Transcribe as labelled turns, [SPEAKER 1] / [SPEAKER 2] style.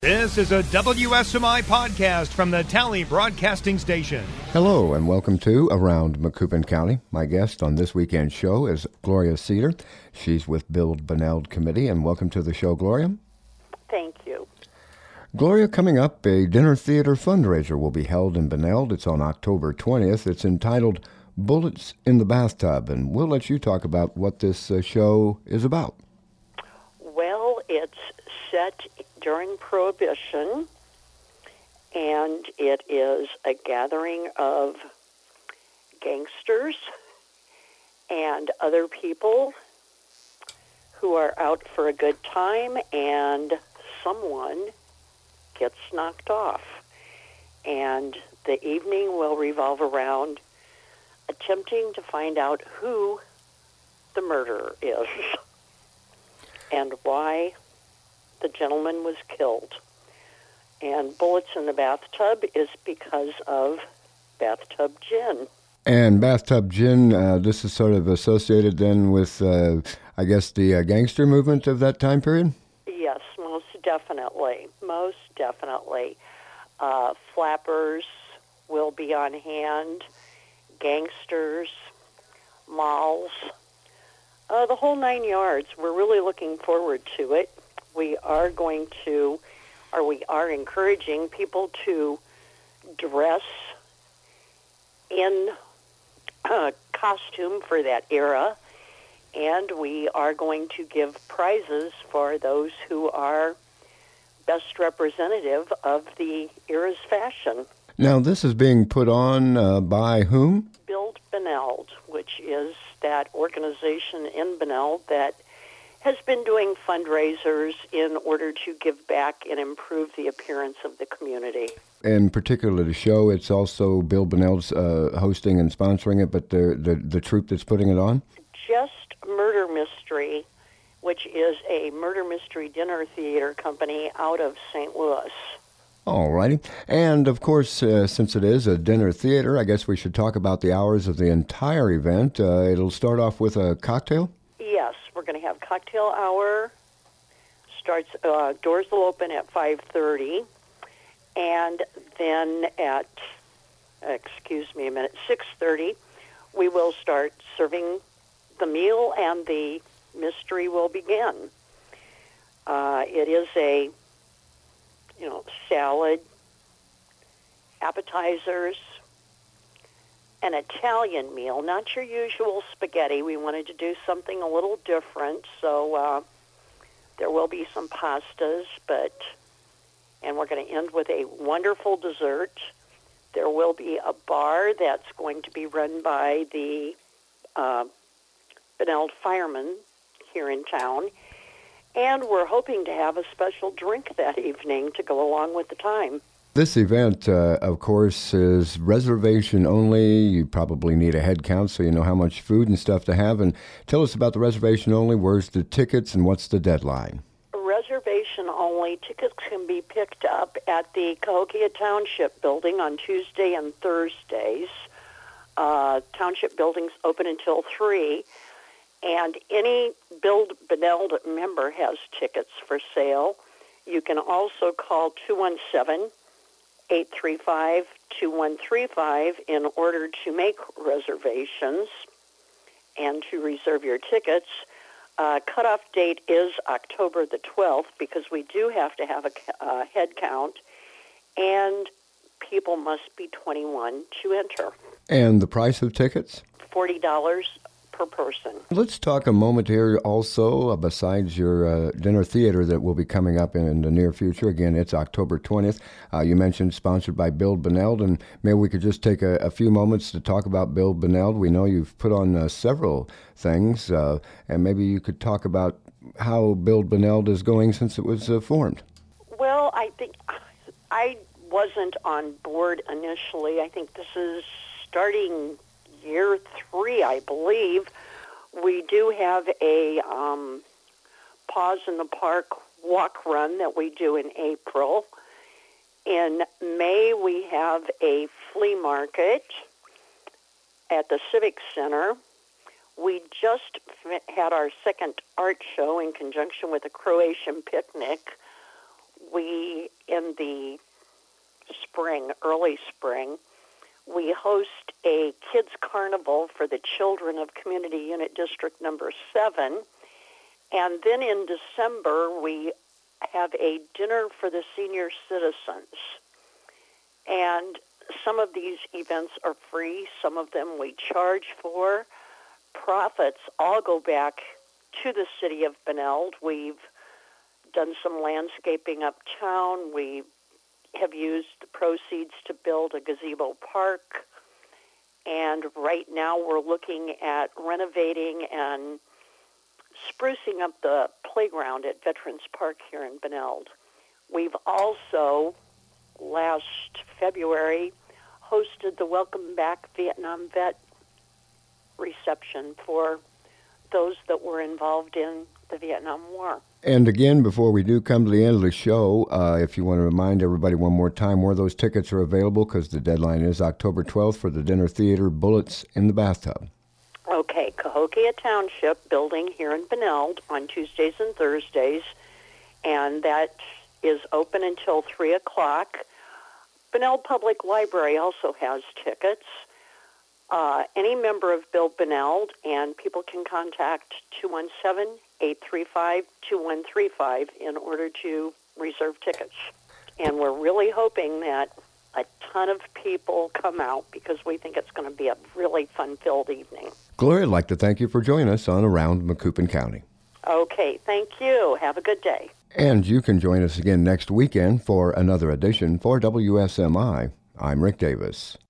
[SPEAKER 1] This is a WSMI podcast from the Tally Broadcasting Station.
[SPEAKER 2] Hello and welcome to Around Macoupin County. My guest on this weekend's show is Gloria Cedar. She's with Build Beneld Committee, and welcome to the show, Gloria.
[SPEAKER 3] Thank you.
[SPEAKER 2] Gloria, coming up, a dinner theater fundraiser will be held in Beneld. It's on October 20th. It's entitled Bullets in the Bathtub, and we'll let you talk about what this show is about.
[SPEAKER 3] Well, it's set during Prohibition, and it is a gathering of gangsters and other people who are out for a good time, and someone gets knocked off. And the evening will revolve around attempting to find out who the murderer is and why the gentleman was killed. And Bullets in the Bathtub is because of bathtub gin.
[SPEAKER 2] And bathtub gin, this is sort of associated then with, I guess, the gangster movement of that time period?
[SPEAKER 3] Yes, most definitely. Most definitely. Flappers will be on hand, gangsters, malls, the whole 9 yards. We're really looking forward to it. We are encouraging people to dress in costume for that era, and we are going to give prizes for those who are best representative of the era's fashion.
[SPEAKER 2] Now, this is being put on by whom?
[SPEAKER 3] Build Beneld, which is that organization in Beneld that has been doing fundraisers in order to give back and improve the appearance of the community.
[SPEAKER 2] In particular, the show, it's also Bill Beneld's hosting and sponsoring it, but the troupe that's putting it on?
[SPEAKER 3] Just Murder Mystery, which is a murder mystery dinner theater company out of St. Louis.
[SPEAKER 2] All righty. And, of course, since it is a dinner theater, I guess we should talk about the hours of the entire event. It'll start off with a cocktail?
[SPEAKER 3] Yes, we're going to have cocktail hour. Doors will open at 5:30, and then at 6:30, we will start serving the meal, and the mystery will begin. It is a salad, appetizers, an Italian meal, not your usual spaghetti. We wanted to do something a little different, so there will be some pastas, and we're going to end with a wonderful dessert. There will be a bar that's going to be run by the Beneld firemen here in town, and we're hoping to have a special drink that evening to go along with the time.
[SPEAKER 2] This event, of course, is reservation only. You probably need a head count so you know how much food and stuff to have. And tell us about the reservation only. Where's the tickets and what's the deadline?
[SPEAKER 3] Reservation only. Tickets can be picked up at the Cahokia Township Building on Tuesday and Thursdays. Township Building's open until 3. And any Build Beneld member has tickets for sale. You can also call 217-835-2135 in order to make reservations and to reserve your tickets. Cutoff date is October the 12th because we do have to have a head count, and people must be 21 to enter.
[SPEAKER 2] And the price of tickets?
[SPEAKER 3] $40 per person.
[SPEAKER 2] Let's talk a moment here also, besides your dinner theater that will be coming up in the near future. Again, it's October 20th. You mentioned sponsored by Build Beneld, and maybe we could just take a few moments to talk about Build Beneld. We know you've put on several things, and maybe you could talk about how Build Beneld is going since it was formed.
[SPEAKER 3] Well, I think I wasn't on board initially. I think this is starting year 3, I believe. We do have a Paws in the Park walk run that we do in April. In May, we have a flea market at the Civic Center. We just had our second art show in conjunction with a Croatian picnic. We in the spring, early spring, we host a kids' carnival for the children of Community Unit District Number 7. And then in December, we have a dinner for the senior citizens. And some of these events are free. Some of them we charge for. Profits all go back to the city of Benilde. We've done some landscaping uptown. We have used the proceeds to build a gazebo park. And right now we're looking at renovating and sprucing up the playground at Veterans Park here in Benilde. We've also, last February, hosted the Welcome Back Vietnam Vet reception for those that were involved in the Vietnam War.
[SPEAKER 2] And again, before we do come to the end of the show, if you want to remind everybody one more time where those tickets are available, because the deadline is October 12th for the dinner theater, Bullets in the Bathtub.
[SPEAKER 3] Okay, Cahokia Township building here in Benilde on Tuesdays and Thursdays, and that is open until 3 o'clock. Benilde Public Library also has tickets. Any member of Build Benilde, and people can contact 217-835-2135 in order to reserve tickets. And we're really hoping that a ton of people come out because we think it's going to be a really fun-filled evening.
[SPEAKER 2] Gloria, I'd like to thank you for joining us on Around Macoupin County.
[SPEAKER 3] Okay, thank you. Have a good day.
[SPEAKER 2] And you can join us again next weekend for another edition. For WSMI, I'm Rick Davis.